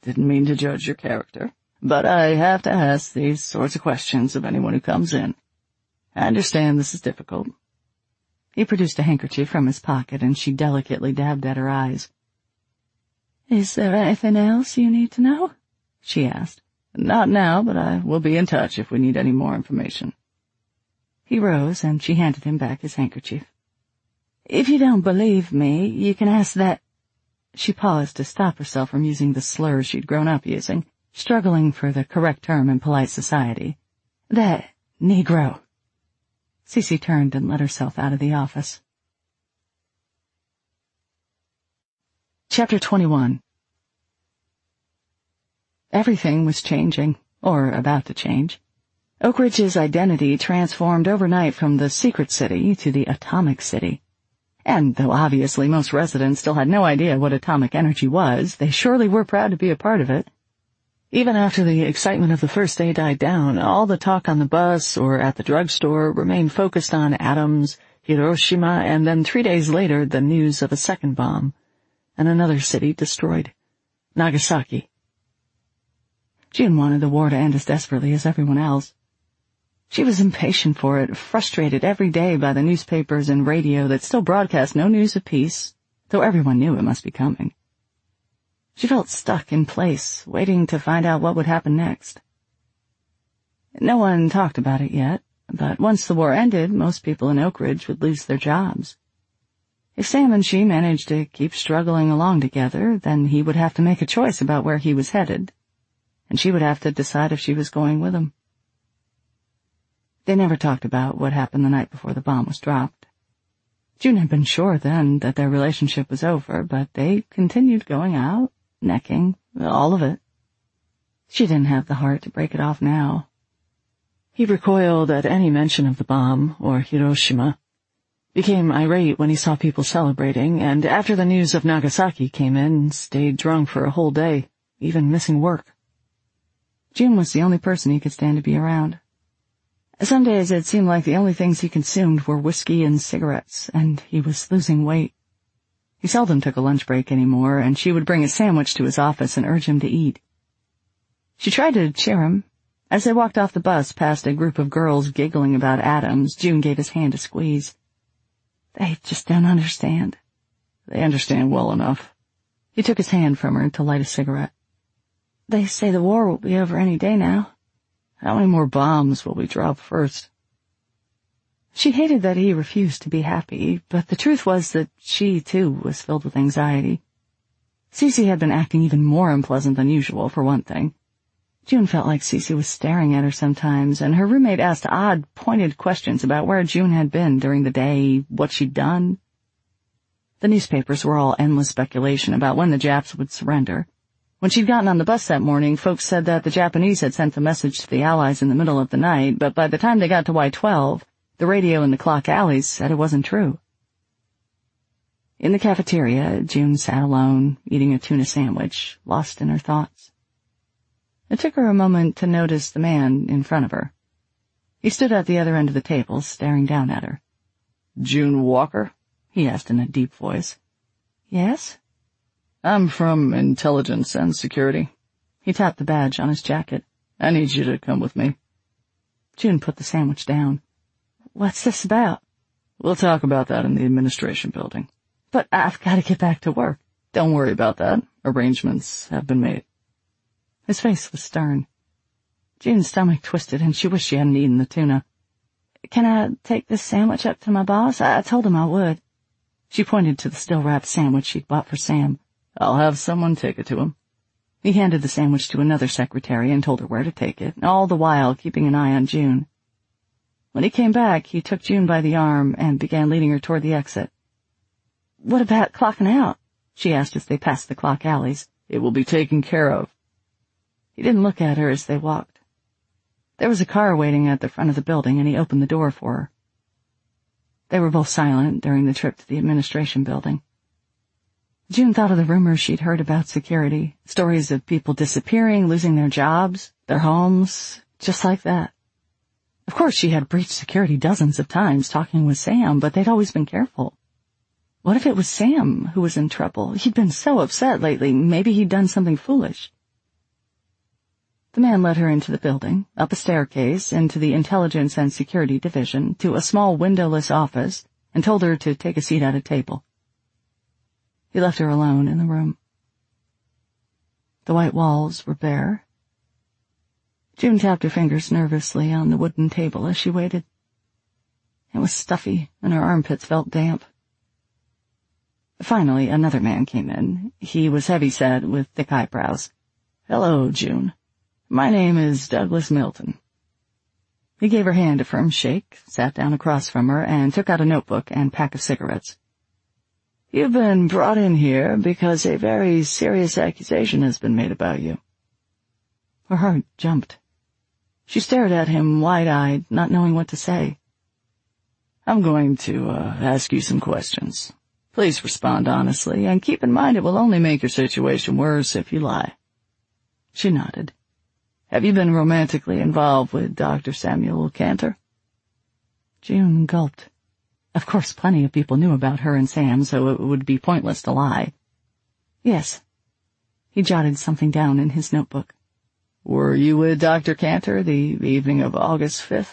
Didn't mean to judge your character, but I have to ask these sorts of questions of anyone who comes in. I understand this is difficult." He produced a handkerchief from his pocket, and she delicately dabbed at her eyes. "Is there anything else you need to know?" she asked. "Not now, but I will be in touch if we need any more information." He rose, and she handed him back his handkerchief. "If you don't believe me, you can ask that—" She paused to stop herself from using the slur she'd grown up using, struggling for the correct term in polite society. "That Negro." Cece turned and let herself out of the office. Chapter 21. Everything was changing, or about to change. Oak Ridge's identity transformed overnight from the secret city to the atomic city. And though obviously most residents still had no idea what atomic energy was, they surely were proud to be a part of it. Even after the excitement of the first day died down, all the talk on the bus or at the drugstore remained focused on atoms, Hiroshima, and then 3 days later the news of a second bomb, and another city destroyed, Nagasaki. June wanted the war to end as desperately as everyone else. She was impatient for it, frustrated every day by the newspapers and radio that still broadcast no news of peace, though everyone knew it must be coming. She felt stuck in place, waiting to find out what would happen next. No one talked about it yet, but once the war ended, most people in Oak Ridge would lose their jobs. If Sam and she managed to keep struggling along together, then he would have to make a choice about where he was headed, and she would have to decide if she was going with him. They never talked about what happened the night before the bomb was dropped. June had been sure then that their relationship was over, but they continued going out, necking, all of it. She didn't have the heart to break it off now. He recoiled at any mention of the bomb, or Hiroshima, became irate when he saw people celebrating, and after the news of Nagasaki came in, stayed drunk for a whole day, even missing work. June was the only person he could stand to be around. Some days it seemed like the only things he consumed were whiskey and cigarettes, and he was losing weight. He seldom took a lunch break anymore, and she would bring a sandwich to his office and urge him to eat. She tried to cheer him. As they walked off the bus past a group of girls giggling about atoms, June gave his hand a squeeze. "They just don't understand." "They understand well enough." He took his hand from her to light a cigarette. "They say the war will be over any day now." "How many more bombs will we drop first?" She hated that he refused to be happy, but the truth was that she, too, was filled with anxiety. Cece had been acting even more unpleasant than usual, for one thing. June felt like Cece was staring at her sometimes, and her roommate asked odd, pointed questions about where June had been during the day, what she'd done. The newspapers were all endless speculation about when the Japs would surrender. When she'd gotten on the bus that morning, folks said that the Japanese had sent the message to the Allies in the middle of the night, but by the time they got to Y-12, the radio in the clock alleys said it wasn't true. In the cafeteria, June sat alone, eating a tuna sandwich, lost in her thoughts. It took her a moment to notice the man in front of her. He stood at the other end of the table, staring down at her. "June Walker?" he asked in a deep voice. "Yes?" "I'm from Intelligence and Security." He tapped the badge on his jacket. "I need you to come with me." June put the sandwich down. "What's this about?" "We'll talk about that in the administration building." "But I've got to get back to work." "Don't worry about that. Arrangements have been made." His face was stern. June's stomach twisted, and she wished she hadn't eaten the tuna. "Can I take this sandwich up to my boss? I told him I would." She pointed to the still-wrapped sandwich she'd bought for Sam. "I'll have someone take it to him." He handed the sandwich to another secretary and told her where to take it, all the while keeping an eye on June. When he came back, he took June by the arm and began leading her toward the exit. "What about clocking out?" she asked as they passed the clock alleys. "It will be taken care of." He didn't look at her as they walked. There was a car waiting at the front of the building, and he opened the door for her. They were both silent during the trip to the administration building. June thought of the rumors she'd heard about security, stories of people disappearing, losing their jobs, their homes, just like that. Of course, she had breached security dozens of times talking with Sam, but they'd always been careful. What if it was Sam who was in trouble? He'd been so upset lately. Maybe he'd done something foolish. The man led her into the building, up a staircase, into the Intelligence and Security Division, to a small windowless office, and told her to take a seat at a table. He left her alone in the room. The white walls were bare. June tapped her fingers nervously on the wooden table as she waited. It was stuffy, and her armpits felt damp. Finally, another man came in. He was heavy-set, with thick eyebrows. "Hello, June. My name is Douglas Milton." He gave her hand a firm shake, sat down across from her, and took out a notebook and pack of cigarettes. "You've been brought in here because a very serious accusation has been made about you." Her heart jumped. She stared at him wide-eyed, not knowing what to say. "I'm going to ask you some questions. Please respond honestly, and keep in mind it will only make your situation worse if you lie." She nodded. "Have you been romantically involved with Dr. Samuel Cantor?" June gulped. Of course, plenty of people knew about her and Sam, so it would be pointless to lie. "Yes." He jotted something down in his notebook. "Were you with Dr. Cantor the evening of August 5th?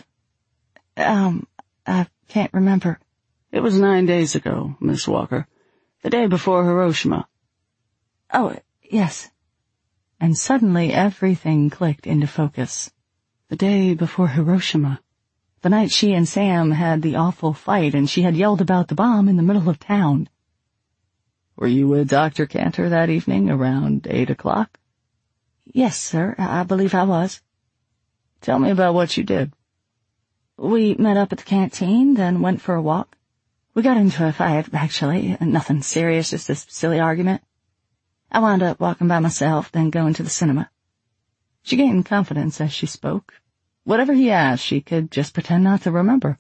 I can't remember." "It was 9 days ago, Miss Walker. The day before Hiroshima." "Oh, yes." And suddenly everything clicked into focus. The day before Hiroshima. The night she and Sam had the awful fight, and she had yelled about the bomb in the middle of town. "Were you with Dr. Cantor that evening around 8 o'clock? "Yes, sir, I believe I was." "Tell me about what you did." "We met up at the canteen, then went for a walk. We got into a fight, actually. Nothing serious, just a silly argument. I wound up walking by myself, then going to the cinema." She gained confidence as she spoke. Whatever he asked, she could just pretend not to remember.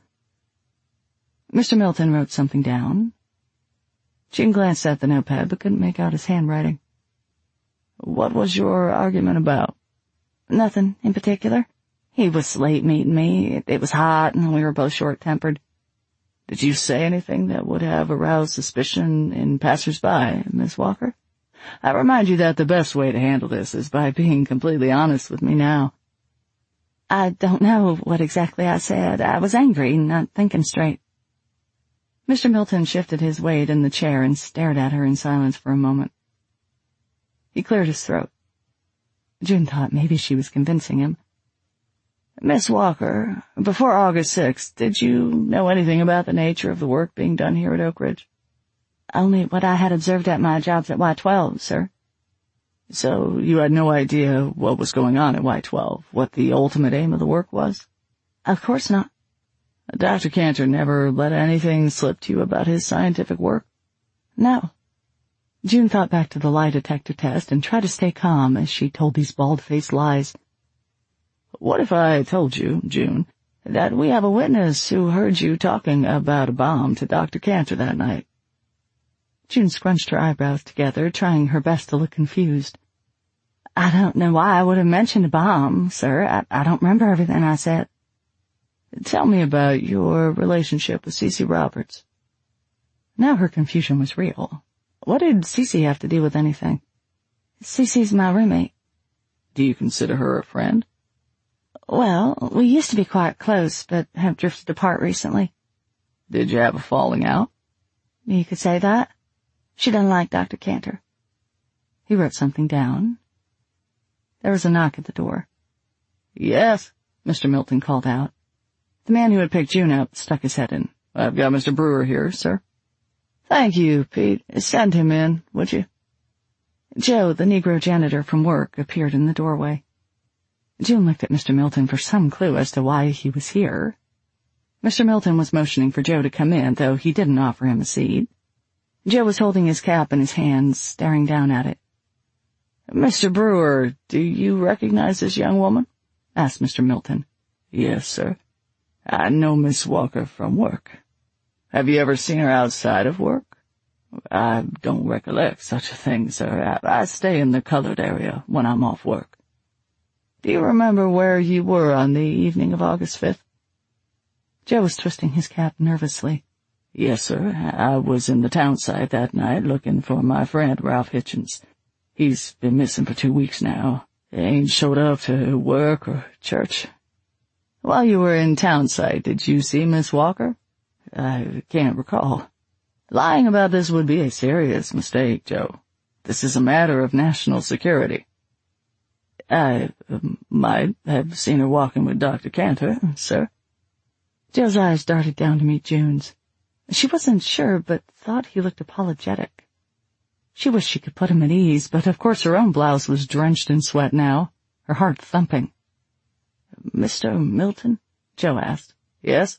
Mr. Milton wrote something down. June glanced at the notepad, but couldn't make out his handwriting. "What was your argument about?" "Nothing in particular. He was late meeting me. It was hot, and we were both short-tempered." "Did you say anything that would have aroused suspicion in passers-by, Miss Walker? I remind you that the best way to handle this is by being completely honest with me now." "I don't know what exactly I said. I was angry, not thinking straight." Mr. Milton shifted his weight in the chair and stared at her in silence for a moment. He cleared his throat. June thought maybe she was convincing him. "Miss Walker, before August 6th, did you know anything about the nature of the work being done here at Oak Ridge?" "Only what I had observed at my jobs at Y12, sir." "So you had no idea what was going on at Y12, what the ultimate aim of the work was?" "Of course not." "Dr. Cantor never let anything slip to you about his scientific work?" "No." June thought back to the lie detector test and tried to stay calm as she told these bald-faced lies. "What if I told you, June, that we have a witness who heard you talking about a bomb to Dr. Cantor that night?" June scrunched her eyebrows together, trying her best to look confused. "I don't know why I would have mentioned a bomb, sir. I don't remember everything I said." "Tell me about your relationship with Cece Roberts." Now her confusion was real. What did Cece have to do with anything? "Cece's my roommate." "Do you consider her a friend?" "Well, we used to be quite close, but have drifted apart recently." "Did you have a falling out?" "You could say that. She doesn't like Dr. Cantor." He wrote something down. There was a knock at the door. "Yes," Mr. Milton called out. The man who had picked June up stuck his head in. "I've got Mr. Brewer here, sir." "Thank you, Pete. Send him in, would you?" Joe, the Negro janitor from work, appeared in the doorway. June looked at Mr. Milton for some clue as to why he was here. Mr. Milton was motioning for Joe to come in, though he didn't offer him a seat. Joe was holding his cap in his hands, staring down at it. "Mr. Brewer, do you recognize this young woman?" asked Mr. Milton. "Yes, sir. I know Miss Walker from work." "Have you ever seen her outside of work?" "I don't recollect such a thing, sir. I stay in the colored area when I'm off work." "Do you remember where you were on the evening of August 5th? Joe was twisting his cap nervously. "Yes, sir. I was in the town site that night looking for my friend Ralph Hitchens. He's been missing for 2 weeks now. Ain't showed up to work or church. While you were in Townsite, did you see Miss Walker? I can't recall. Lying about this would be a serious mistake, Joe. This is a matter of national security. I might have seen her walking with Dr. Cantor, sir. Joe's eyes darted down to meet June's. She wasn't sure, but thought he looked apologetic. She wished she could put him at ease, but of course her own blouse was drenched in sweat now, her heart thumping. Mr. Milton? Joe asked. Yes?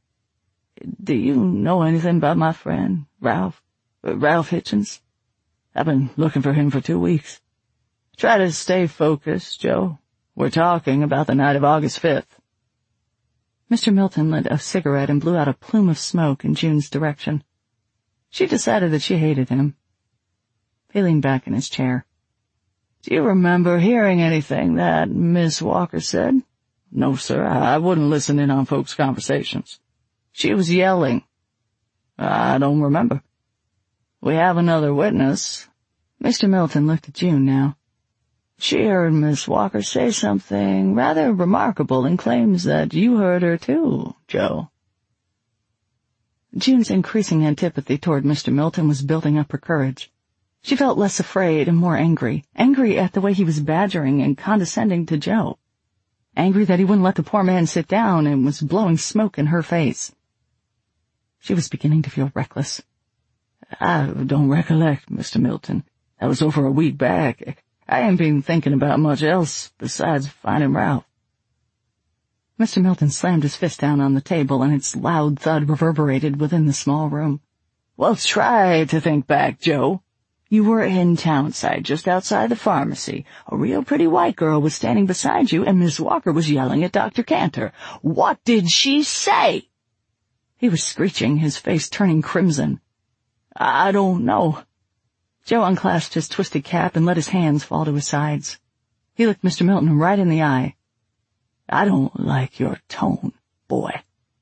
Do you know anything about my friend, Ralph Hitchens? I've been looking for him for 2 weeks. Try to stay focused, Joe. We're talking about the night of August 5th. Mr. Milton lit a cigarette and blew out a plume of smoke in June's direction. She decided that she hated him. He leaned back in his chair. Do you remember hearing anything that Miss Walker said? No, sir, I wouldn't listen in on folks' conversations. She was yelling. I don't remember. We have another witness. Mr. Milton looked at June now. She heard Miss Walker say something rather remarkable and claims that you heard her too, Joe. June's increasing antipathy toward Mr. Milton was building up her courage. She felt less afraid and more angry at the way he was badgering and condescending to Joe. Angry that he wouldn't let the poor man sit down and was blowing smoke in her face. She was beginning to feel reckless. I don't recollect, Mr. Milton. That was over a week back. I ain't been thinking about much else besides finding Ralph. Mr. Milton slammed his fist down on the table, and its loud thud reverberated within the small room. Well, try to think back, Joe. You were in Townside, just outside the pharmacy. A real pretty white girl was standing beside you, and Miss Walker was yelling at Dr. Cantor. What did she say? He was screeching, his face turning crimson. I don't know. Joe unclasped his twisted cap and let his hands fall to his sides. He looked Mr. Milton right in the eye. I don't like your tone, boy.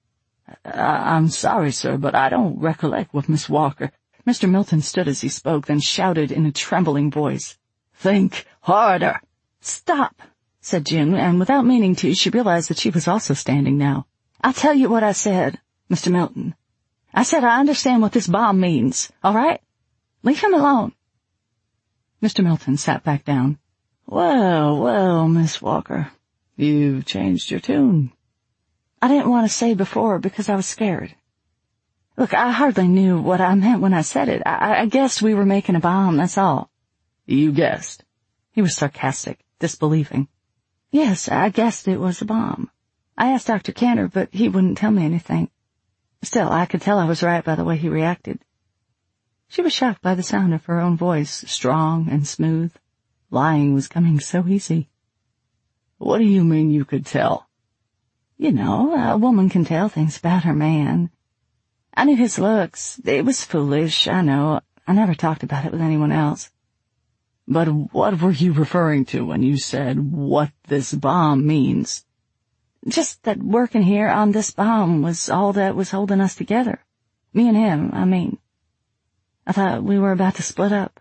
I'm sorry, sir, but I don't recollect what Miss Walker... Mr. Milton stood as he spoke, then shouted in a trembling voice. Think harder. Stop, said June, and without meaning to, she realized that she was also standing now. I'll tell you what I said, Mr. Milton. I said I understand what this bomb means, all right? Leave him alone. Mr. Milton sat back down. Well, Miss Walker, you've changed your tune. I didn't want to say before because I was scared. Look, I hardly knew what I meant when I said it. I guessed we were making a bomb, that's all. You guessed? He was sarcastic, disbelieving. Yes, I guessed it was a bomb. I asked Dr. Cantor, but he wouldn't tell me anything. Still, I could tell I was right by the way he reacted. She was shocked by the sound of her own voice, strong and smooth. Lying was coming so easy. What do you mean you could tell? You know, a woman can tell things about her man. I knew his looks. It was foolish, I know. I never talked about it with anyone else. But what were you referring to when you said what this bomb means? Just that working here on this bomb was all that was holding us together. Me and him, I mean. I thought we were about to split up.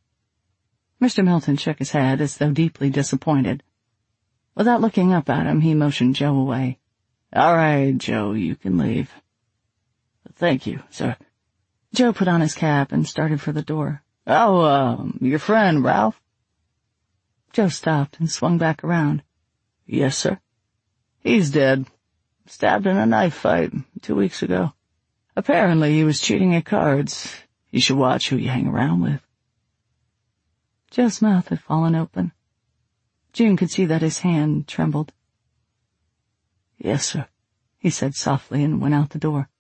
Mr. Milton shook his head as though deeply disappointed. Without looking up at him, he motioned Joe away. All right, Joe, you can leave. Thank you, sir. Joe put on his cap and started for the door. Oh, your friend, Ralph? Joe stopped and swung back around. Yes, sir. He's dead. Stabbed in a knife fight 2 weeks ago. Apparently he was cheating at cards. You should watch who you hang around with. Joe's mouth had fallen open. June could see that his hand trembled. Yes, sir, he said softly and went out the door.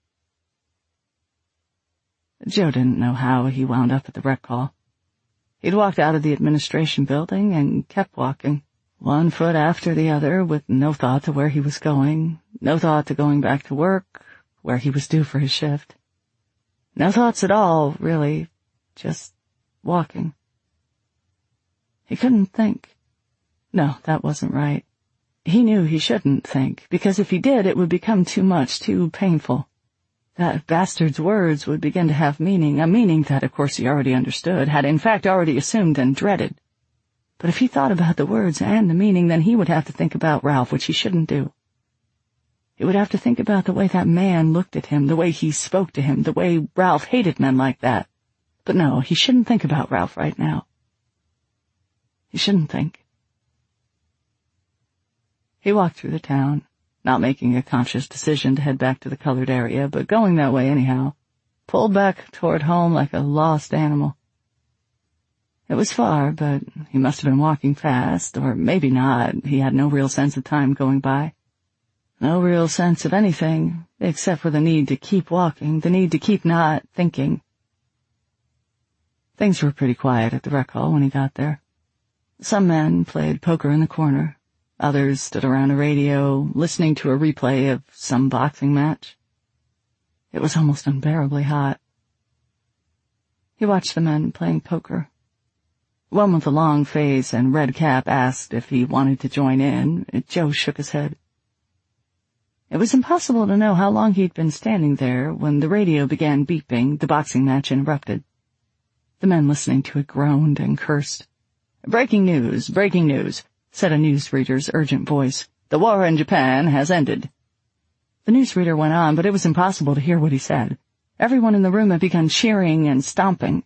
Joe didn't know how he wound up at the rec hall. He'd walked out of the administration building and kept walking, one foot after the other, with no thought to where he was going, no thought to going back to work, where he was due for his shift. No thoughts at all, really, just walking. He couldn't think. No, that wasn't right. He knew he shouldn't think, because if he did, it would become too much, too painful. That bastard's words would begin to have meaning, a meaning that, of course, he already understood, had in fact already assumed and dreaded. But if he thought about the words and the meaning, then he would have to think about Ralph, which he shouldn't do. He would have to think about the way that man looked at him, the way he spoke to him, the way Ralph hated men like that. But no, he shouldn't think about Ralph right now. He shouldn't think. He walked through the town, not making a conscious decision to head back to the colored area, but going that way anyhow, pulled back toward home like a lost animal. It was far, but he must have been walking fast, or maybe not. He had no real sense of time going by. No real sense of anything, except for the need to keep walking, the need to keep not thinking. Things were pretty quiet at the rec hall when he got there. Some men played poker in the corner. Others stood around a radio, listening to a replay of some boxing match. It was almost unbearably hot. He watched the men playing poker. One with a long face and red cap asked if he wanted to join in. Joe shook his head. It was impossible to know how long he'd been standing there when the radio began beeping. The boxing match interrupted. The men listening to it groaned and cursed. Breaking news, said a newsreader's urgent voice. The war in Japan has ended. The newsreader went on, but it was impossible to hear what he said. Everyone in the room had begun cheering and stomping.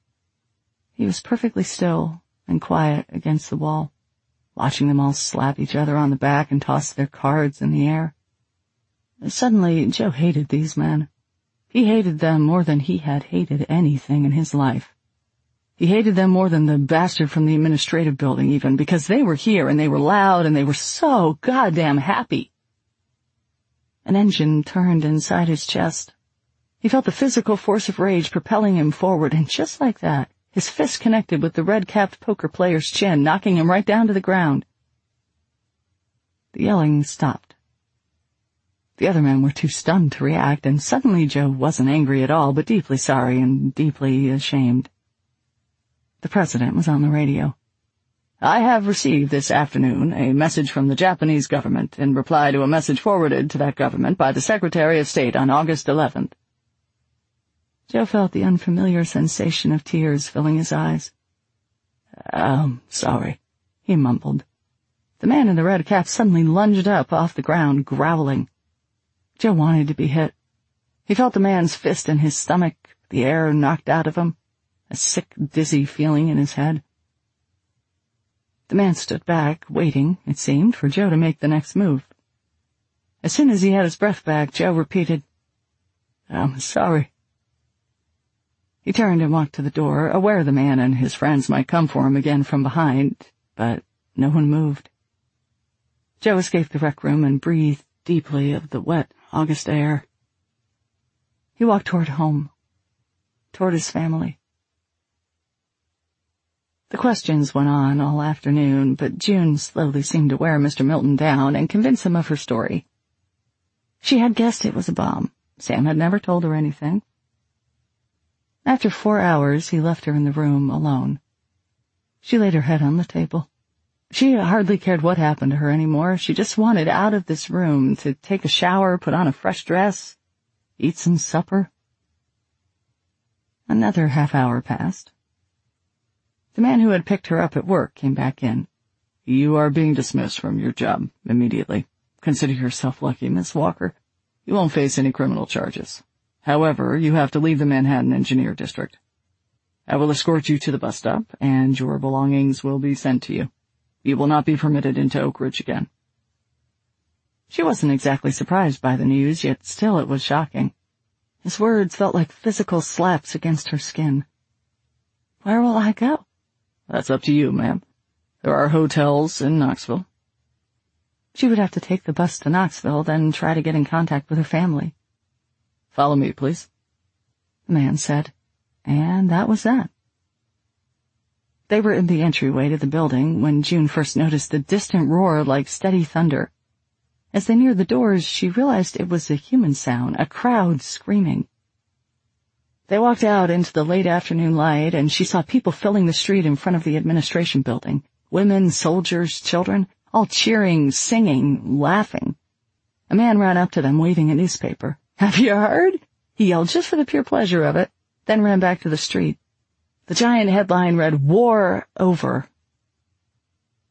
He was perfectly still and quiet against the wall, watching them all slap each other on the back and toss their cards in the air. Suddenly, Joe hated these men. He hated them more than he had hated anything in his life. He hated them more than the bastard from the administrative building even, because they were here and they were loud and they were so goddamn happy. An engine turned inside his chest. He felt the physical force of rage propelling him forward, and just like that, his fist connected with the red-capped poker player's chin, knocking him right down to the ground. The yelling stopped. The other men were too stunned to react, and suddenly Joe wasn't angry at all, but deeply sorry and deeply ashamed. The president was on the radio. I have received this afternoon a message from the Japanese government in reply to a message forwarded to that government by the Secretary of State on August 11th. Joe felt the unfamiliar sensation of tears filling his eyes. Sorry, he mumbled. The man in the red cap suddenly lunged up off the ground, growling. Joe wanted to be hit. He felt the man's fist in his stomach, the air knocked out of him, a sick, dizzy feeling in his head. The man stood back, waiting, it seemed, for Joe to make the next move. As soon as he had his breath back, Joe repeated, I'm sorry. He turned and walked to the door, aware the man and his friends might come for him again from behind, but no one moved. Joe escaped the rec room and breathed deeply of the wet August air. He walked toward home, toward his family. The questions went on all afternoon, but June slowly seemed to wear Mr. Milton down and convince him of her story. She had guessed it was a bomb. Sam had never told her anything. After 4 hours, he left her in the room alone. She laid her head on the table. She hardly cared what happened to her anymore. She just wanted out of this room, to take a shower, put on a fresh dress, eat some supper. Another half-hour passed. The man who had picked her up at work came back in. You are being dismissed from your job immediately. Consider yourself lucky, Miss Walker. You won't face any criminal charges. However, you have to leave the Manhattan Engineer District. I will escort you to the bus stop, and your belongings will be sent to you. You will not be permitted into Oak Ridge again. She wasn't exactly surprised by the news, yet still it was shocking. His words felt like physical slaps against her skin. Where will I go? That's up to you, ma'am. There are hotels in Knoxville. She would have to take the bus to Knoxville, then try to get in contact with her family. Follow me, please, the man said, and that was that. They were in the entryway to the building when June first noticed the distant roar like steady thunder. As they neared the doors, she realized it was a human sound, a crowd screaming. They walked out into the late afternoon light, and she saw people filling the street in front of the administration building. Women, soldiers, children, all cheering, singing, laughing. A man ran up to them waving a newspaper. Have you heard? He yelled just for the pure pleasure of it, then ran back to the street. The giant headline read, War Over.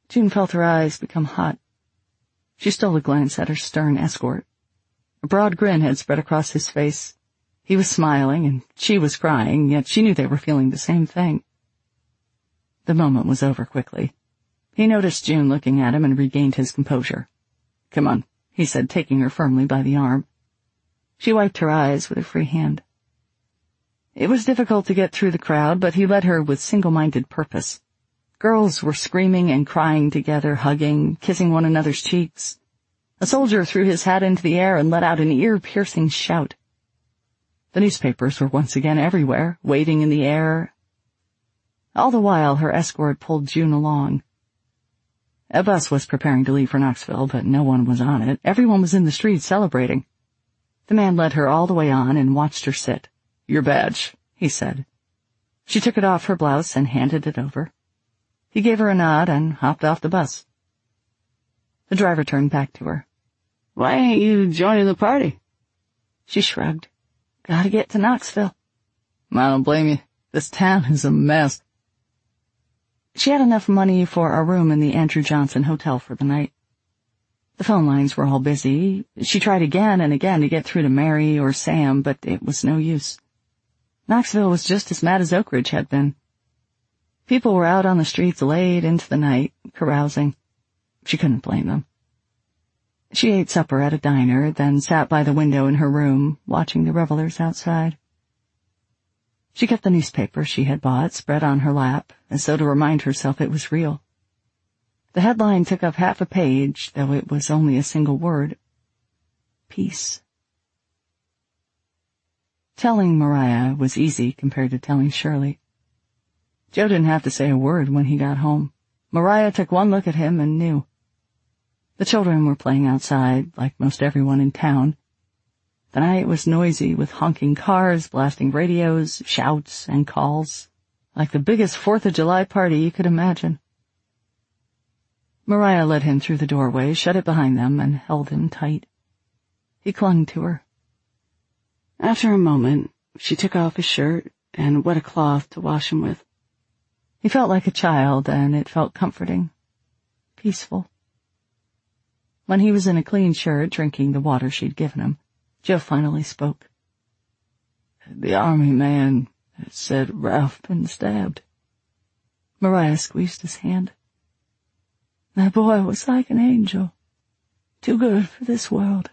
June felt her eyes become hot. She stole a glance at her stern escort. A broad grin had spread across his face. He was smiling, and she was crying, yet she knew they were feeling the same thing. The moment was over quickly. He noticed June looking at him and regained his composure. "Come on," he said, taking her firmly by the arm. She wiped her eyes with a free hand. It was difficult to get through the crowd, but he led her with single-minded purpose. Girls were screaming and crying together, hugging, kissing one another's cheeks. A soldier threw his hat into the air and let out an ear-piercing shout. The newspapers were once again everywhere, waving in the air. All the while, her escort pulled June along. A bus was preparing to leave for Knoxville, but no one was on it. Everyone was in the street celebrating. The man led her all the way on and watched her sit. "Your badge," he said. She took it off her blouse and handed it over. He gave her a nod and hopped off the bus. The driver turned back to her. "Why ain't you joining the party?" She shrugged. "Gotta get to Knoxville." "I don't blame you. This town is a mess." She had enough money for a room in the Andrew Johnson Hotel for the night. The phone lines were all busy. She tried again and again to get through to Mary or Sam, but it was no use. Knoxville was just as mad as Oak Ridge had been. People were out on the streets late into the night, carousing. She couldn't blame them. She ate supper at a diner, then sat by the window in her room, watching the revelers outside. She kept the newspaper she had bought spread on her lap, as though to remind herself it was real. The headline took up half a page, though it was only a single word. Peace. Telling Mariah was easy compared to telling Shirley. Joe didn't have to say a word when he got home. Mariah took one look at him and knew. The children were playing outside, like most everyone in town. The night was noisy, with honking cars, blasting radios, shouts, and calls, like the biggest 4th of July party you could imagine. Mariah led him through the doorway, shut it behind them, and held him tight. He clung to her. After a moment, she took off his shirt and wet a cloth to wash him with. He felt like a child, and it felt comforting, peaceful. When he was in a clean shirt, drinking the water she'd given him, Joe finally spoke. "The army man said Ralph been stabbed." Mariah squeezed his hand. "That boy was like an angel, too good for this world."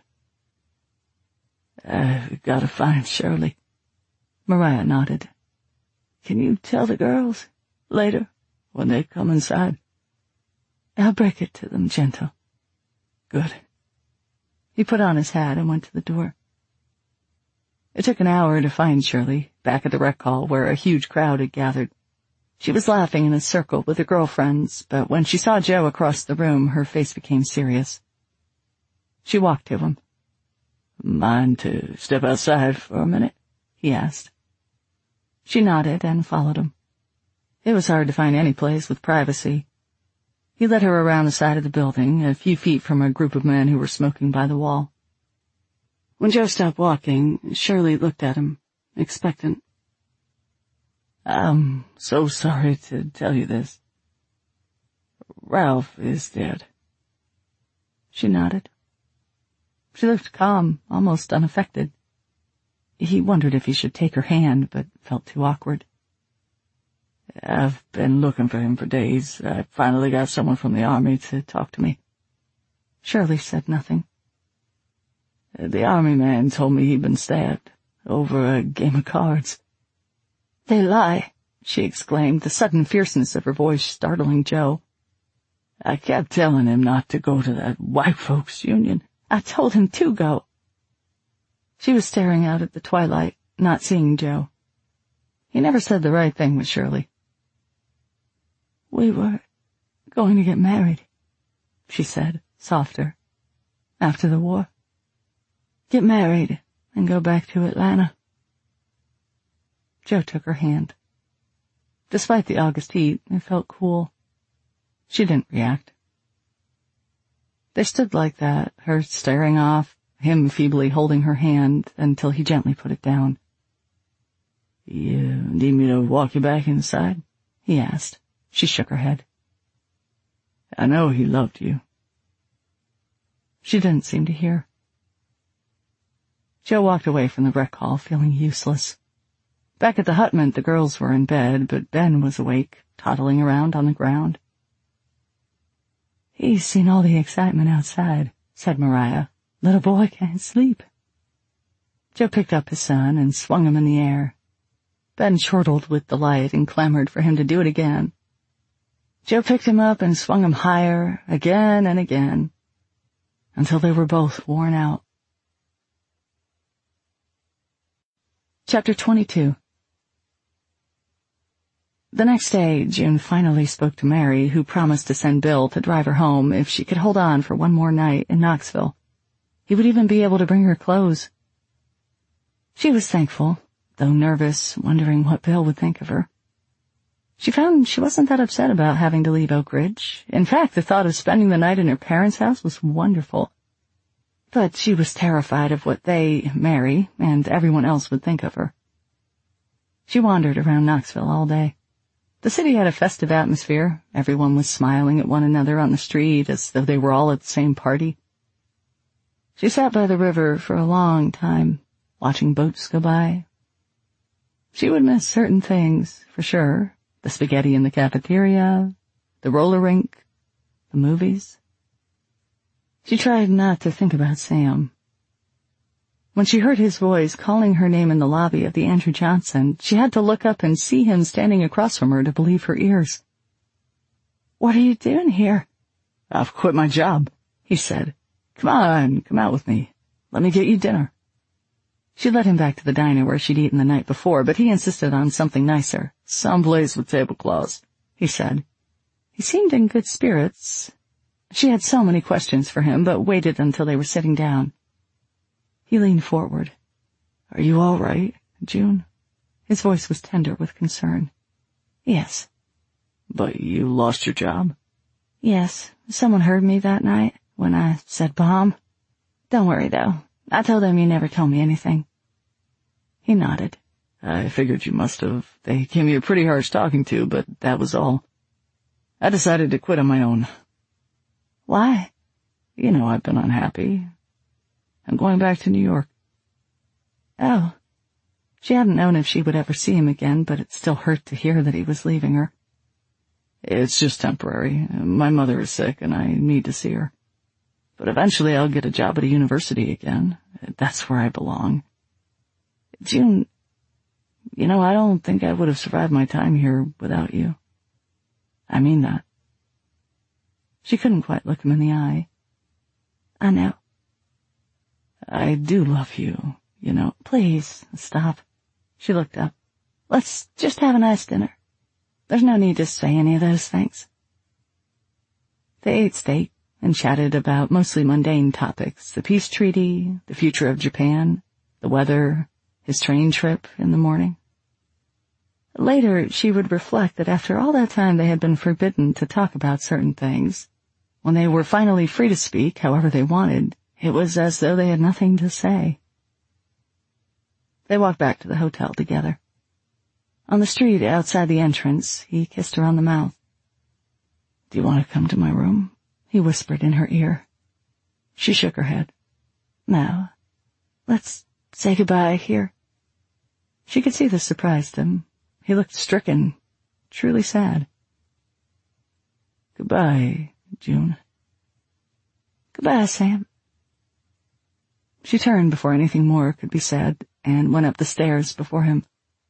"I've got to find Shirley." Mariah nodded. "Can you tell the girls later when they come inside?" "I'll break it to them gentle." "Good." He put on his hat and went to the door. It took an hour to find Shirley, back at the rec hall where a huge crowd had gathered. She was laughing in a circle with her girlfriends, but when she saw Joe across the room, her face became serious. She walked to him. "Mind to step outside for a minute?" he asked. She nodded and followed him. It was hard to find any place with privacy. He led her around the side of the building, a few feet from a group of men who were smoking by the wall. When Joe stopped walking, Shirley looked at him, expectant. "I'm so sorry to tell you this. Ralph is dead." She nodded. She looked calm, almost unaffected. He wondered if he should take her hand, but felt too awkward. "I've been looking for him for days. I finally got someone from the army to talk to me." Shirley said nothing. "The army man told me he'd been stabbed over a game of cards." "They lie," she exclaimed, the sudden fierceness of her voice startling Joe. "I kept telling him not to go to that white folks' union." "I told him to go." She was staring out at the twilight, not seeing Joe. He never said the right thing with Shirley. "We were going to get married," she said, softer. "After the war. Get married and go back to Atlanta." Joe took her hand. Despite the August heat, it felt cool. She didn't react. They stood like that, her staring off, him feebly holding her hand until he gently put it down. "You need me to walk you back inside?" he asked. She shook her head. I know he loved you." She didn't seem to hear. Joe walked away from the rec hall, feeling useless. Back at the hutment, the girls were in bed, but Ben was awake, toddling around on the ground. "He's seen all the excitement outside," said Mariah. "Little boy can't sleep." Joe picked up his son and swung him in the air. Ben chortled with delight and clamored for him to do it again. Joe picked him up and swung him higher, again and again, until they were both worn out. Chapter 22. The next day, June finally spoke to Mary, who promised to send Bill to drive her home if she could hold on for one more night in Knoxville. He would even be able to bring her clothes. She was thankful, though nervous, wondering what Bill would think of her. She found she wasn't that upset about having to leave Oak Ridge. In fact, the thought of spending the night in her parents' house was wonderful. But she was terrified of what they, Mary, and everyone else would think of her. She wandered around Knoxville all day. The city had a festive atmosphere. Everyone was smiling at one another on the street as though they were all at the same party. She sat by the river for a long time, watching boats go by. She would miss certain things, for sure. The spaghetti in the cafeteria, the roller rink, the movies. She tried not to think about Sam. When she heard his voice calling her name in the lobby of the Andrew Johnson, she had to look up and see him standing across from her to believe her ears. "What are you doing here?" "I've quit my job," he said. "Come on, come out with me. Let me get you dinner." She led him back to the diner where she'd eaten the night before, but he insisted on something nicer. "Someplace with tablecloths," he said. He seemed in good spirits. She had so many questions for him, but waited until they were sitting down. He leaned forward. "Are you all right, June?" His voice was tender with concern. "Yes." "But you lost your job?" "Yes. Someone heard me that night when I said bomb. Don't worry, though. I told them you never told me anything." He nodded. "I figured you must have. They gave me a pretty harsh talking to, but that was all. I decided to quit on my own." "Why?" "You know, I've been unhappy. I'm going back to New York." "Oh." She hadn't known if she would ever see him again, but it still hurt to hear that he was leaving her. "It's just temporary. My mother is sick, and I need to see her. But eventually I'll get a job at a university again. That's where I belong. June, you know, I don't think I would have survived my time here without you. I mean that." She couldn't quite look him in the eye. "I know." "I do love you, you know." "Please, stop." She looked up. "Let's just have a nice dinner. There's no need to say any of those things." They ate steak and chatted about mostly mundane topics, the peace treaty, the future of Japan, the weather, his train trip in the morning. Later, she would reflect that after all that time they had been forbidden to talk about certain things. When they were finally free to speak however they wanted, it was as though they had nothing to say. They walked back to the hotel together. On the street outside the entrance, he kissed her on the mouth. "Do you want to come to my room?" he whispered in her ear. She shook her head. "No. Let's say goodbye here." She could see this surprised him. He looked stricken, truly sad. "Goodbye, June." "Goodbye, Sam." She turned before anything more could be said and went up the stairs before him.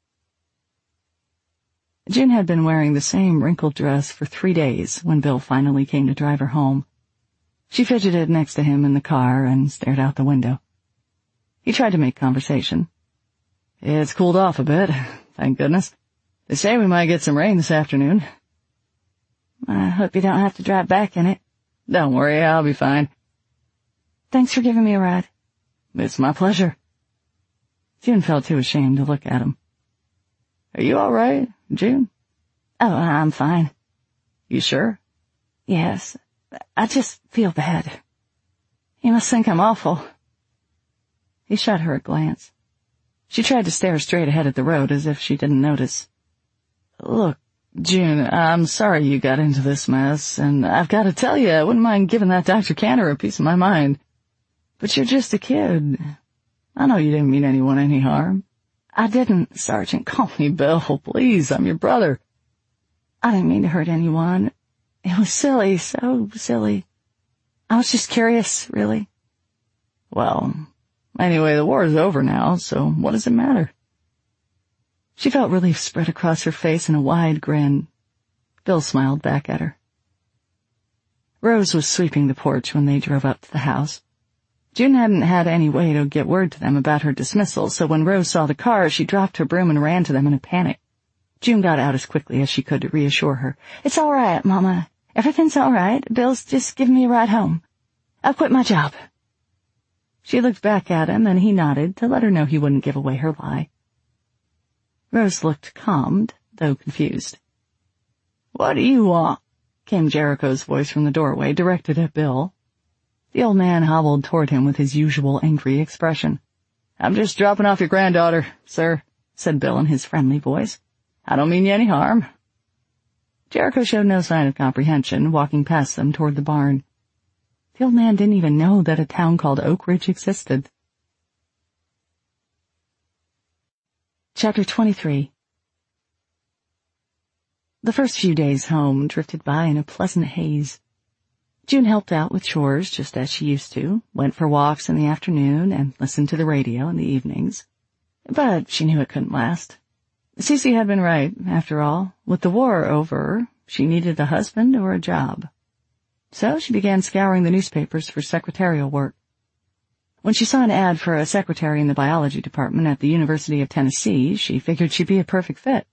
June had been wearing the same wrinkled dress for 3 days when Bill finally came to drive her home. She fidgeted next to him in the car and stared out the window. He tried to make conversation. "It's cooled off a bit, thank goodness. They say we might get some rain this afternoon." "I hope you don't have to drive back in it." "Don't worry, I'll be fine." "Thanks for giving me a ride." "It's my pleasure." June felt too ashamed to look at him. "Are you all right, June?" "Oh, I'm fine." "You sure?" "Yes. I just feel bad. You must think I'm awful." He shot her a glance. She tried to stare straight ahead at the road as if she didn't notice. "Look, June, I'm sorry you got into this mess, and I've got to tell you, I wouldn't mind giving that Dr. Cantor a piece of my mind. But you're just a kid. I know you didn't mean anyone any harm. I didn't, Sergeant. Call me Bill, please. I'm your brother. I didn't mean to hurt anyone. It was silly, so silly. I was just curious, really. Well, anyway, the war is over now, so what does it matter? She felt relief spread across her face in a wide grin. Bill smiled back at her. Rose was sweeping the porch when they drove up to the house. June hadn't had any way to get word to them about her dismissal, so when Rose saw the car, she dropped her broom and ran to them in a panic. June got out as quickly as she could to reassure her. "It's all right, Mama. Everything's all right. Bill's just giving me a ride home. I'll quit my job." She looked back at him, and he nodded to let her know he wouldn't give away her lie. Rose looked calmed, though confused. "What do you want?" came Jericho's voice from the doorway, directed at Bill. The old man hobbled toward him with his usual angry expression. "I'm just dropping off your granddaughter, sir," said Bill in his friendly voice. "I don't mean you any harm." Jericho showed no sign of comprehension, walking past them toward the barn. The old man didn't even know that a town called Oak Ridge existed. Chapter 23. The first few days home drifted by in a pleasant haze. June helped out with chores just as she used to, went for walks in the afternoon, and listened to the radio in the evenings. But she knew it couldn't last. Cece had been right, after all. With the war over, she needed a husband or a job. So she began scouring the newspapers for secretarial work. When she saw an ad for a secretary in the biology department at the University of Tennessee, she figured she'd be a perfect fit.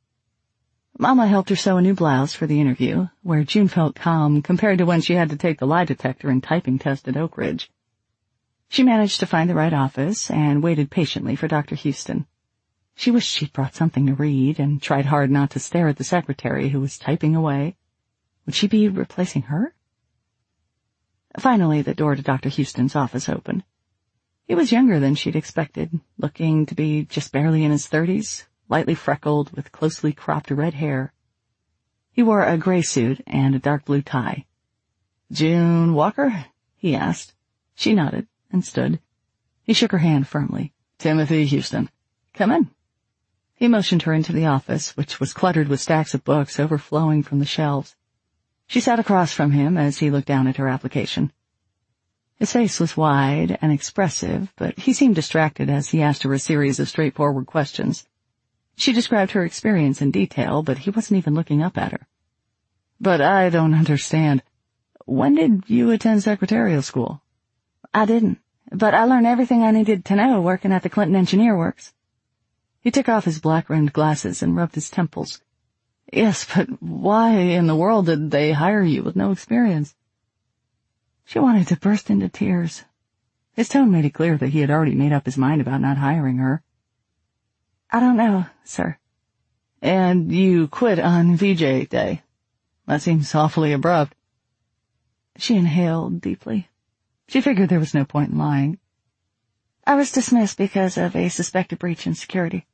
Mama helped her sew a new blouse for the interview, where June felt calm compared to when she had to take the lie detector and typing test at Oak Ridge. She managed to find the right office and waited patiently for Dr. Houston. She wished she'd brought something to read and tried hard not to stare at the secretary who was typing away. Would she be replacing her? Finally, the door to Dr. Houston's office opened. He was younger than she'd expected, looking to be just barely in his 30s, lightly freckled with closely cropped red hair. He wore a gray suit and a dark blue tie. "June Walker?" he asked. She nodded and stood. He shook her hand firmly. "Timothy Houston. Come in." He motioned her into the office, which was cluttered with stacks of books overflowing from the shelves. She sat across from him as he looked down at her application. His face was wide and expressive, but he seemed distracted as he asked her a series of straightforward questions. She described her experience in detail, but he wasn't even looking up at her. "But I don't understand. When did you attend secretarial school?" "I didn't, but I learned everything I needed to know working at the Clinton Engineer Works." He took off his black-rimmed glasses and rubbed his temples. "Yes, but why in the world did they hire you with no experience?" She wanted to burst into tears. His tone made it clear that he had already made up his mind about not hiring her. "I don't know, sir." "And you quit on VJ Day? That seems awfully abrupt." She inhaled deeply. She figured there was no point in lying. "I was dismissed because of a suspected breach in security."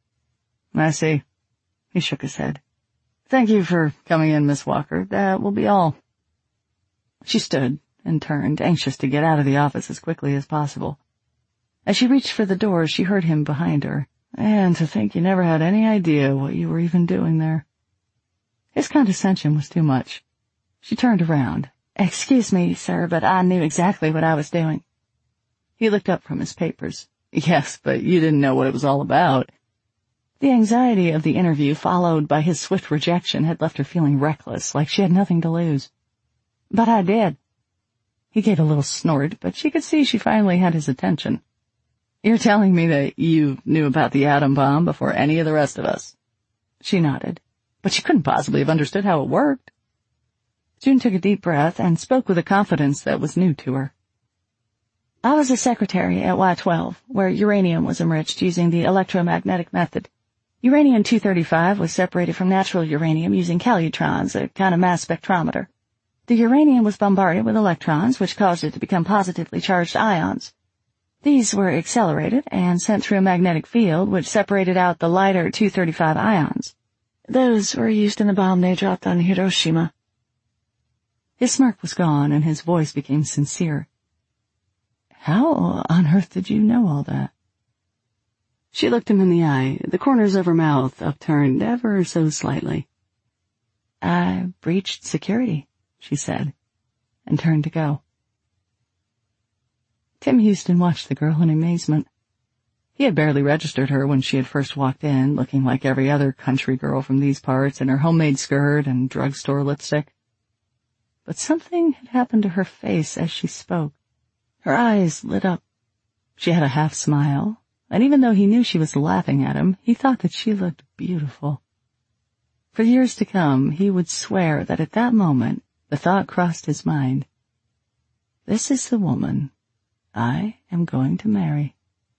"I see." He shook his head. "Thank you for coming in, Miss Walker. That will be all." She stood and turned, anxious to get out of the office as quickly as possible. As she reached for the door, she heard him behind her. "And to think you never had any idea what you were even doing there." His condescension was too much. She turned around. "Excuse me, sir, but I knew exactly what I was doing." He looked up from his papers. "Yes, but you didn't know what it was all about." The anxiety of the interview, followed by his swift rejection, had left her feeling reckless, like she had nothing to lose. "But I did." He gave a little snort, but she could see she finally had his attention. "You're telling me that you knew about the atom bomb before any of the rest of us?" She nodded, but she couldn't possibly have understood how it worked. June took a deep breath and spoke with a confidence that was new to her. "I was a secretary at Y-12, where uranium was enriched using the electromagnetic method. Uranium-235 was separated from natural uranium using calutrons, a kind of mass spectrometer. The uranium was bombarded with electrons, which caused it to become positively charged ions. These were accelerated and sent through a magnetic field, which separated out the lighter 235 ions. Those were used in the bomb they dropped on Hiroshima. His smirk was gone, and his voice became sincere. How on earth did you know all that? She looked him in the eye, the corners of her mouth upturned ever so slightly. I breached security, she said, and turned to go. Tim Houston watched the girl in amazement. He had barely registered her when she had first walked in, looking like every other country girl from these parts in her homemade skirt and drugstore lipstick. But something had happened to her face as she spoke. Her eyes lit up. She had a half smile, and even though he knew she was laughing at him, he thought that she looked beautiful. For years to come, he would swear that at that moment the thought crossed his mind. This is the woman I am going to marry.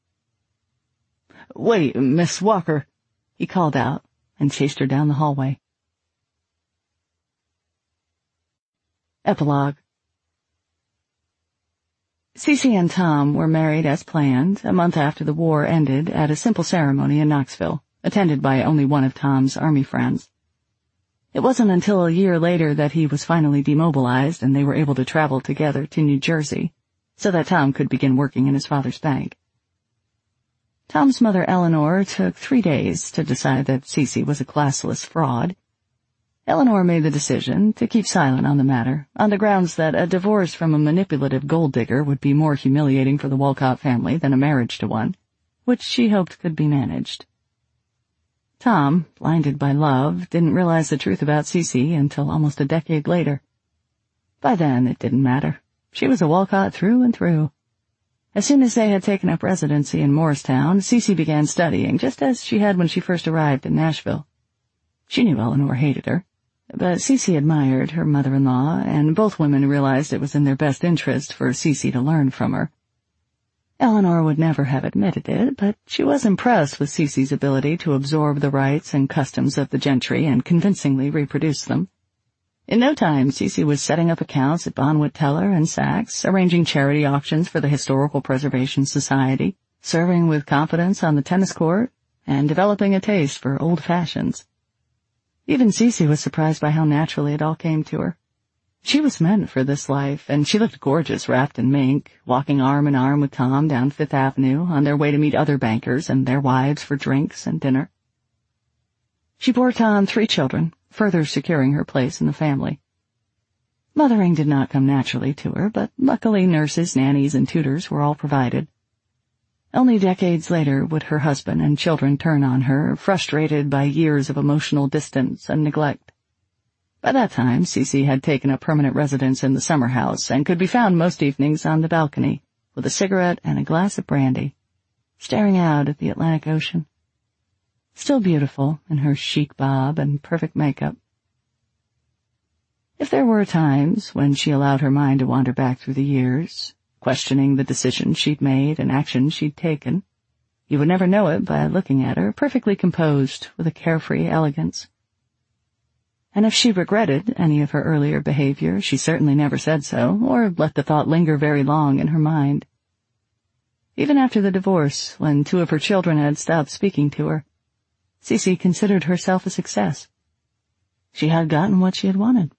Wait, Miss Walker, he called out and chased her down the hallway. Epilogue. Cece and Tom were married as planned a month after the war ended at a simple ceremony in Knoxville, attended by only one of Tom's Army friends. It wasn't until a year later that he was finally demobilized and they were able to travel together to New Jersey so that Tom could begin working in his father's bank. Tom's mother, Eleanor, took 3 days to decide that Cece was a classless fraud. Eleanor made the decision to keep silent on the matter, on the grounds that a divorce from a manipulative gold digger would be more humiliating for the Walcott family than a marriage to one, which she hoped could be managed. Tom, blinded by love, didn't realize the truth about Cece until almost a decade later. By then, it didn't matter. She was a Walcott through and through. As soon as they had taken up residency in Morristown, Cece began studying, just as she had when she first arrived in Nashville. She knew Eleanor hated her, but Cece admired her mother-in-law, and both women realized it was in their best interest for Cece to learn from her. Eleanor would never have admitted it, but she was impressed with Cece's ability to absorb the rites and customs of the gentry and convincingly reproduce them. In no time, Cece was setting up accounts at Bonwit Teller and Sachs, arranging charity auctions for the Historical Preservation Society, serving with confidence on the tennis court, and developing a taste for old fashions. Even Cece was surprised by how naturally it all came to her. She was meant for this life, and she looked gorgeous wrapped in mink, walking arm in arm with Tom down Fifth Avenue on their way to meet other bankers and their wives for drinks and dinner. She bore Tom 3 children, further securing her place in the family. Mothering did not come naturally to her, but luckily nurses, nannies, and tutors were all provided. Only decades later would her husband and children turn on her, frustrated by years of emotional distance and neglect. By that time, Cece had taken up permanent residence in the summer house and could be found most evenings on the balcony with a cigarette and a glass of brandy, staring out at the Atlantic Ocean. Still beautiful in her chic bob and perfect makeup. If there were times when she allowed her mind to wander back through the years, questioning the decisions she'd made and actions she'd taken, you would never know it by looking at her, perfectly composed with a carefree elegance. And if she regretted any of her earlier behavior, she certainly never said so, or let the thought linger very long in her mind. Even after the divorce, when 2 of her children had stopped speaking to her, Cece considered herself a success. She had gotten what she had wanted.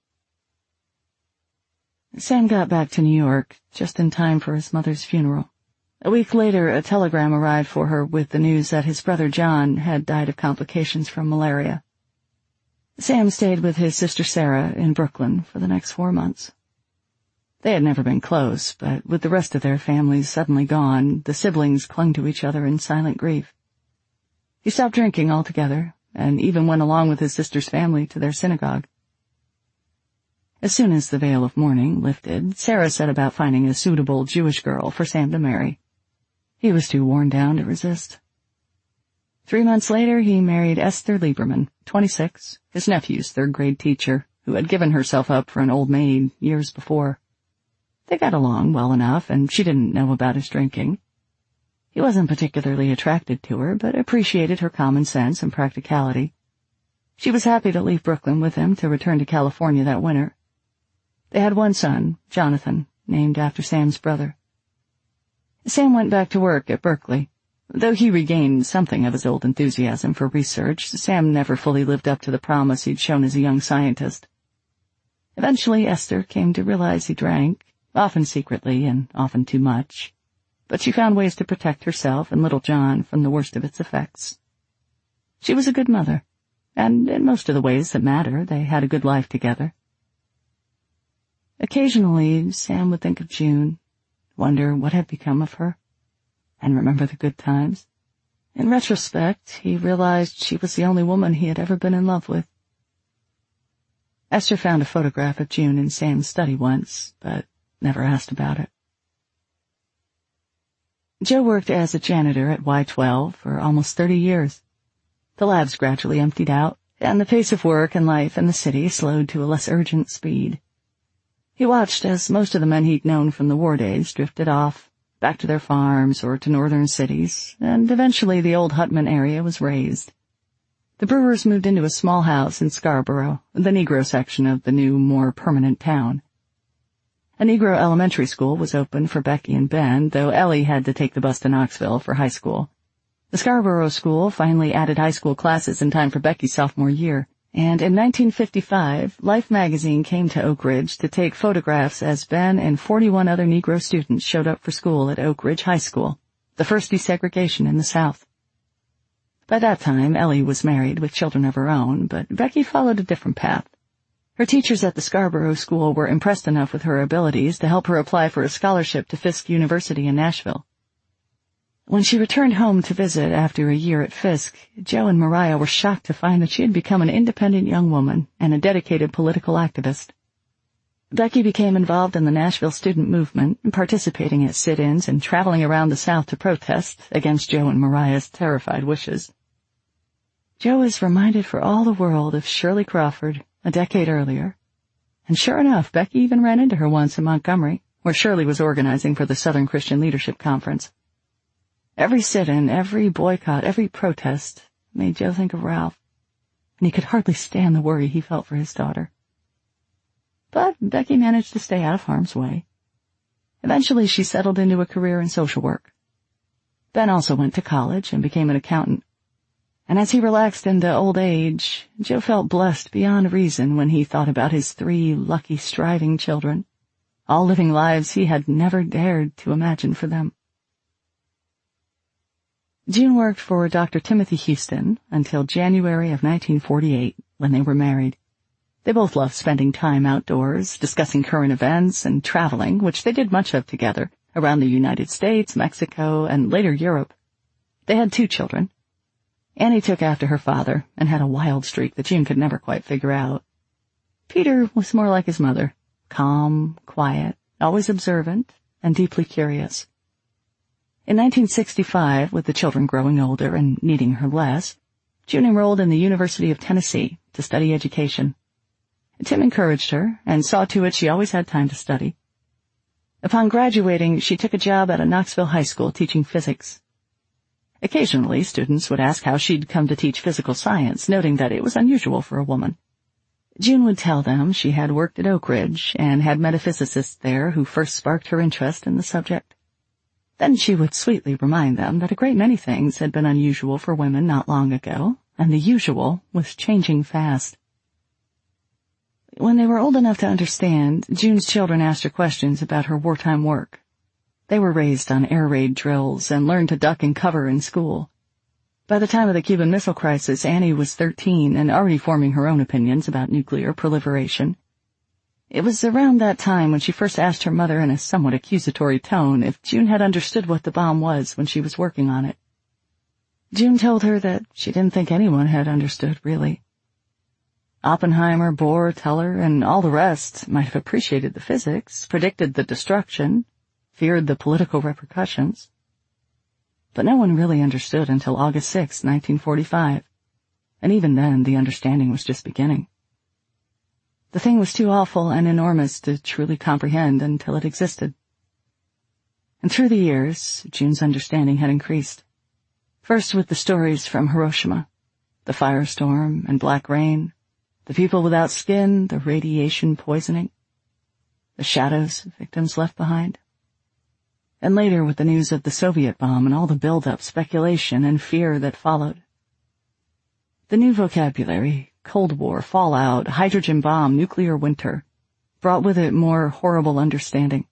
Sam got back to New York just in time for his mother's funeral. A week later, a telegram arrived for her with the news that his brother John had died of complications from malaria. Sam stayed with his sister Sarah in Brooklyn for the next 4 months. They had never been close, but with the rest of their families suddenly gone, the siblings clung to each other in silent grief. He stopped drinking altogether, and even went along with his sister's family to their synagogue. As soon as the veil of mourning lifted, Sarah set about finding a suitable Jewish girl for Sam to marry. He was too worn down to resist. 3 months later, he married Esther Lieberman, 26, his nephew's 3rd-grade teacher, who had given herself up for an old maid years before. They got along well enough, and she didn't know about his drinking. He wasn't particularly attracted to her, but appreciated her common sense and practicality. She was happy to leave Brooklyn with him to return to California that winter. They had 1 son, Jonathan, named after Sam's brother. Sam went back to work at Berkeley. Though he regained something of his old enthusiasm for research, Sam never fully lived up to the promise he'd shown as a young scientist. Eventually, Esther came to realize he drank, often secretly and often too much, but she found ways to protect herself and little John from the worst of its effects. She was a good mother, and in most of the ways that matter, they had a good life together. Occasionally, Sam would think of June, wonder what had become of her, and remember the good times. In retrospect, he realized she was the only woman he had ever been in love with. Esther found a photograph of June in Sam's study once, but never asked about it. Joe worked as a janitor at Y12 for almost 30 years. The labs gradually emptied out, and the pace of work and life in the city slowed to a less urgent speed. He watched as most of the men he'd known from the war days drifted off, back to their farms or to northern cities, and eventually the old Hutman area was razed. The Brewers moved into a small house in Scarborough, the Negro section of the new, more permanent town. A Negro elementary school was open for Becky and Ben, though Ellie had to take the bus to Knoxville for high school. The Scarborough school finally added high school classes in time for Becky's sophomore year, and in 1955, Life magazine came to Oak Ridge to take photographs as Ben and 41 other Negro students showed up for school at Oak Ridge High School, the first desegregation in the South. By that time, Ellie was married with children of her own, but Becky followed a different path. Her teachers at the Scarborough school were impressed enough with her abilities to help her apply for a scholarship to Fisk University in Nashville. When she returned home to visit after a year at Fisk, Joe and Mariah were shocked to find that she had become an independent young woman and a dedicated political activist. Becky became involved in the Nashville student movement, participating at sit-ins and traveling around the South to protest against Joe and Mariah's terrified wishes. Joe is reminded for all the world of Shirley Crawford a decade earlier, and sure enough, Becky even ran into her once in Montgomery, where Shirley was organizing for the Southern Christian Leadership Conference. Every sit-in, every boycott, every protest made Joe think of Ralph, and he could hardly stand the worry he felt for his daughter. But Becky managed to stay out of harm's way. Eventually, she settled into a career in social work. Ben also went to college and became an accountant. And as he relaxed into old age, Joe felt blessed beyond reason when he thought about his 3 lucky, striving children, all living lives he had never dared to imagine for them. June worked for Dr. Timothy Houston until January of 1948, when they were married. They both loved spending time outdoors, discussing current events, and traveling, which they did much of together, around the United States, Mexico, and later Europe. They had 2 children. Annie took after her father and had a wild streak that June could never quite figure out. Peter was more like his mother, calm, quiet, always observant, and deeply curious. In 1965, with the children growing older and needing her less, June enrolled in the University of Tennessee to study education. Tim encouraged her and saw to it she always had time to study. Upon graduating, she took a job at a Knoxville high school teaching physics. Occasionally, students would ask how she'd come to teach physical science, noting that it was unusual for a woman. June would tell them she had worked at Oak Ridge and had met a physicist there who first sparked her interest in the subject. Then she would sweetly remind them that a great many things had been unusual for women not long ago, and the usual was changing fast. When they were old enough to understand, June's children asked her questions about her wartime work. They were raised on air raid drills and learned to duck and cover in school. By the time of the Cuban Missile Crisis, Annie was 13 and already forming her own opinions about nuclear proliferation. It was around that time when she first asked her mother in a somewhat accusatory tone if June had understood what the bomb was when she was working on it. June told her that she didn't think anyone had understood, really. Oppenheimer, Bohr, Teller, and all the rest might have appreciated the physics, predicted the destruction, feared the political repercussions. But no one really understood until August 6, 1945, and even then the understanding was just beginning. The thing was too awful and enormous to truly comprehend until it existed. And through the years, June's understanding had increased. First with the stories from Hiroshima, the firestorm and black rain, the people without skin, the radiation poisoning, the shadows of victims left behind. and later with the news of the Soviet bomb and all the build-up, speculation, and fear that followed. The new vocabulary, Cold War, fallout, hydrogen bomb, nuclear winter, brought with it more horrible understanding.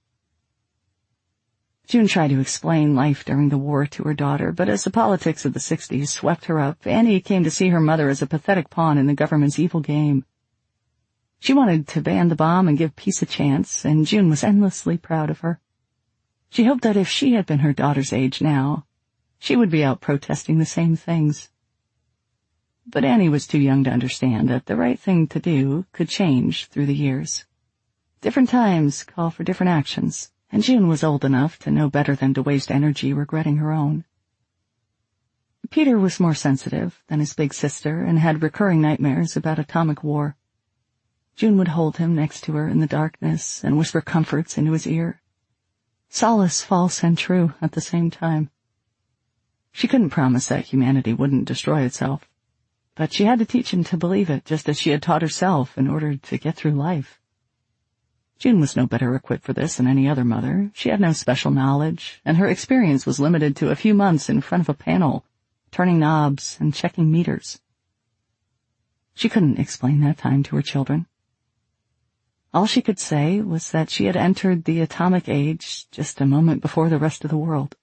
June tried to explain life during the war to her daughter, but as the politics of the 60s swept her up, Annie came to see her mother as a pathetic pawn in the government's evil game. She wanted to ban the bomb and give peace a chance, and June was endlessly proud of her. She hoped that if she had been her daughter's age now, she would be out protesting the same things. But Annie was too young to understand that the right thing to do could change through the years. Different times call for different actions, and June was old enough to know better than to waste energy regretting her own. Peter was more sensitive than his big sister and had recurring nightmares about atomic war. June would hold him next to her in the darkness and whisper comforts into his ear. Solace false and true at the same time. She couldn't promise that humanity wouldn't destroy itself, but she had to teach him to believe it just as she had taught herself in order to get through life. June was no better equipped for this than any other mother. She had no special knowledge, and her experience was limited to a few months in front of a panel, turning knobs and checking meters. She couldn't explain that time to her children. All she could say was that she had entered the atomic age just a moment before the rest of the world.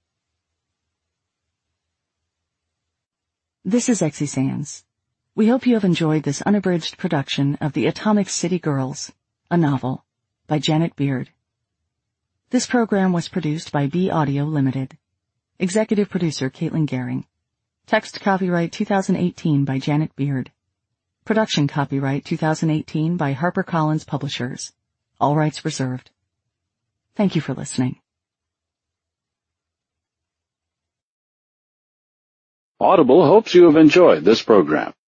This is Exie Sands. We hope you have enjoyed this unabridged production of The Atomic City Girls, a novel, by Janet Beard. This program was produced by B Audio Limited. Executive producer Caitlin Gehring. Text copyright 2018 by Janet Beard. Production copyright 2018 by HarperCollins Publishers. All rights reserved. Thank you for listening. Audible hopes you have enjoyed this program.